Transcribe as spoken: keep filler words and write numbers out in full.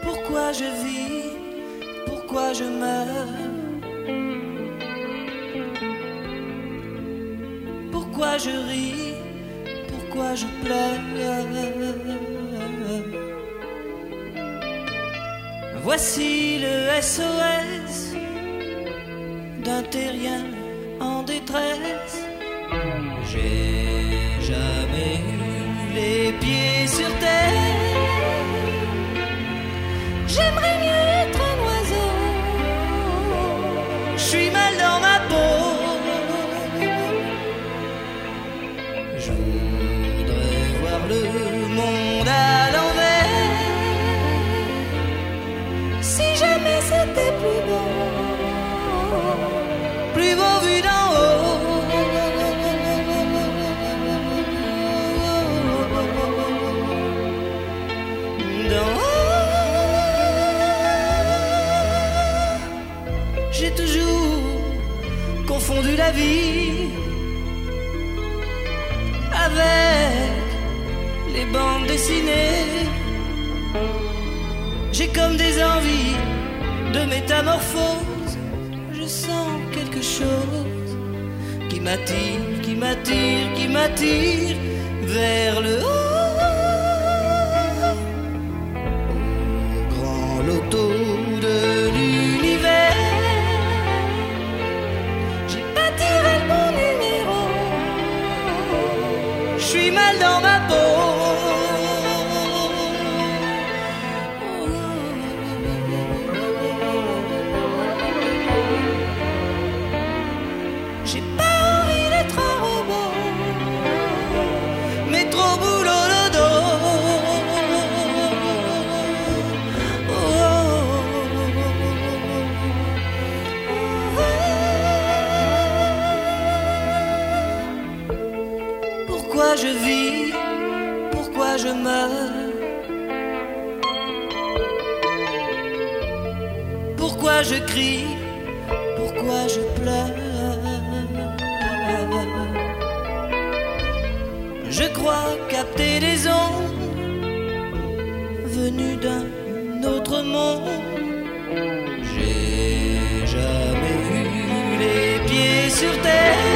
Pourquoi je vis, pourquoi je meurs, pourquoi je ris, pourquoi je pleure. Voici le S O S d'un terrien en détresse. J'ai jamais eu les pieds sur terre. J'aimerais mieux être un oiseau. Je suis mal dans ma peau. Je voudrais voir le monde à l'envers. Si jamais c'était plus beau, plus beau vu d'en haut. D'en haut. J'ai toujours confondu la vie avec les bandes dessinées. J'ai comme des envies de métamorphose. Je sens quelque chose qui m'attire, qui m'attire, qui m'attire vers le haut. Au grand loto de l'univers, j'ai pas tiré le bon numéro. Je suis mal dans ma peau. Pourquoi je vis, pourquoi je meurs, pourquoi je crie, pourquoi je pleure. Je crois capter des ondes venues d'un autre monde. J'ai jamais eu les pieds sur terre.